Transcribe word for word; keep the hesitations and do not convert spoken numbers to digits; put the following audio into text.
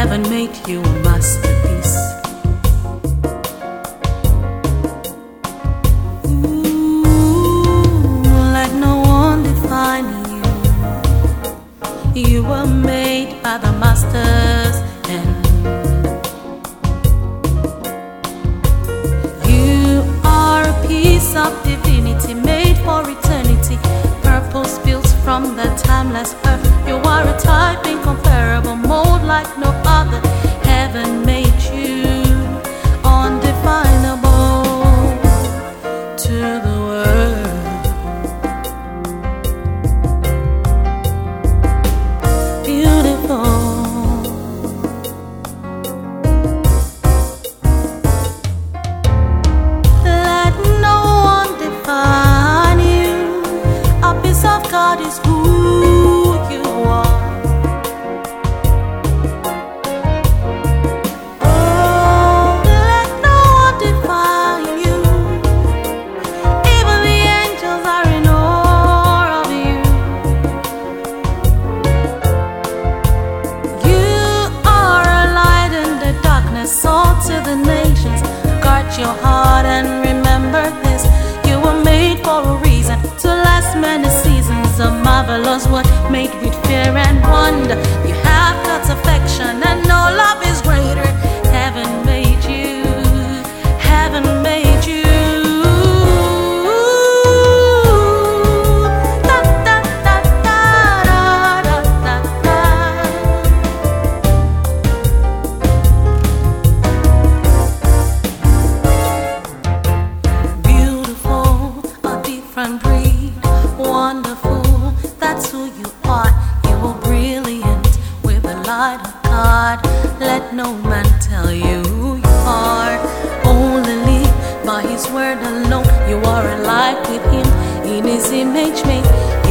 Heaven made you a masterpiece. Ooh, let no one define you. You were made by the master's hand. You are a piece of divinity made for eternity, purpose built from the timeless earth. You are a type incomparable, mold like no other. Heaven made you undefinable to the world. Beautiful. Let no one define you. A piece of God is who you are. Oh, let no one define you. Even the angels are in awe of you. You are a light in the darkness, salt to the nations. Guard your heart and remember this: you were made for a reason, to last many seasons. A marvelous word made with fear and wonder. You have God's affection and no love is greater. Heaven made you. Heaven made you. Da, da, da, da, da, da, da, da. Beautiful, a different breed. Wonderful, that's who you are. You are brilliant with the light of God. Let no man tell you who you are. Only live by His word alone. You are alive with Him, in His image made.